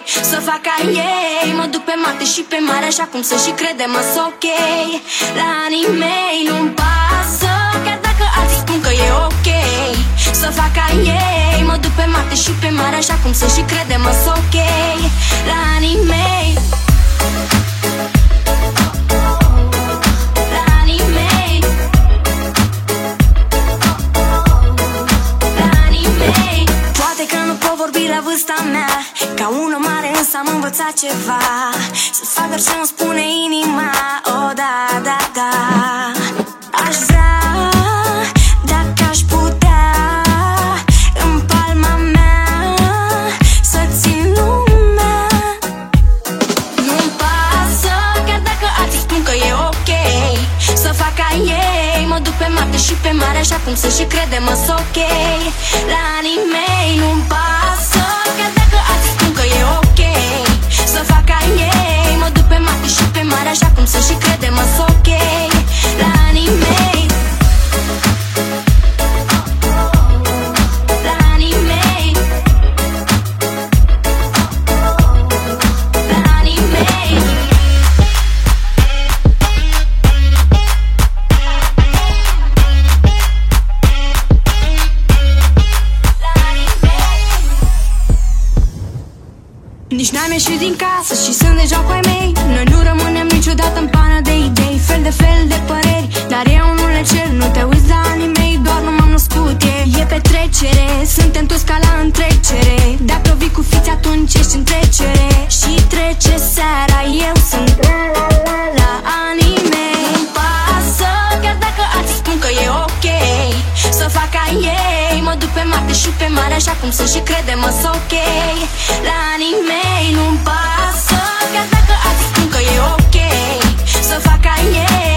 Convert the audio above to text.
să fac ca ei. Mă duc pe Marte și pe mare, așa cum să și crede, mă-s ok. La anii mei nu-mi pasă, chiar dacă alții spun că e ok, să fac ca ei. Mă duc pe Marte și pe mare, așa cum să și crede, mă-s ok. La anii mei, la anii mei, la anii mei. Poate că nu pot vorbi la vârsta mea ca un om mare, însă am învățat ceva, să-ți fac doar ce-mi spune inima. Oh, da, da, da. Aș vrea, dacă aș putea, în palma mea să țin lumea. Nu-mi pasă, chiar dacă alții spun că e ok, să fac ca ei. Mă duc pe Marte și pe mare, așa cum să și crede, mă-s ok. La anii mei nu-mi pasă, chiar dacă alții spun că e ok, să fac ca ei. Mă duc pe Marte și pe mare, așa cum să și crede, mă-s ok. La anii mei, la anii mei, la anii mei. Nici n-am ieșit din casă și sunt deja cu ai mei. Noi nu rămânem niciodată în pană de idei, fel de fel de păreri, dar eu nu le cer. Nu te uiți la anii mei, doar nu m-am născut. E petrecere, suntem toți ca la întrecere. Dacă vii cu fiți, atunci ești în trecere. Și trece seara, eu sunt la anii mei. Nu-mi pasă, chiar dacă alții spun că e ok, să fac ca ei. Mă duc pe Marte și pe mare, așa cum să și crede, mă-s ok. La anii mei nu-mi pasă, chiar dacă alții spun că e ok, să fac ca ei.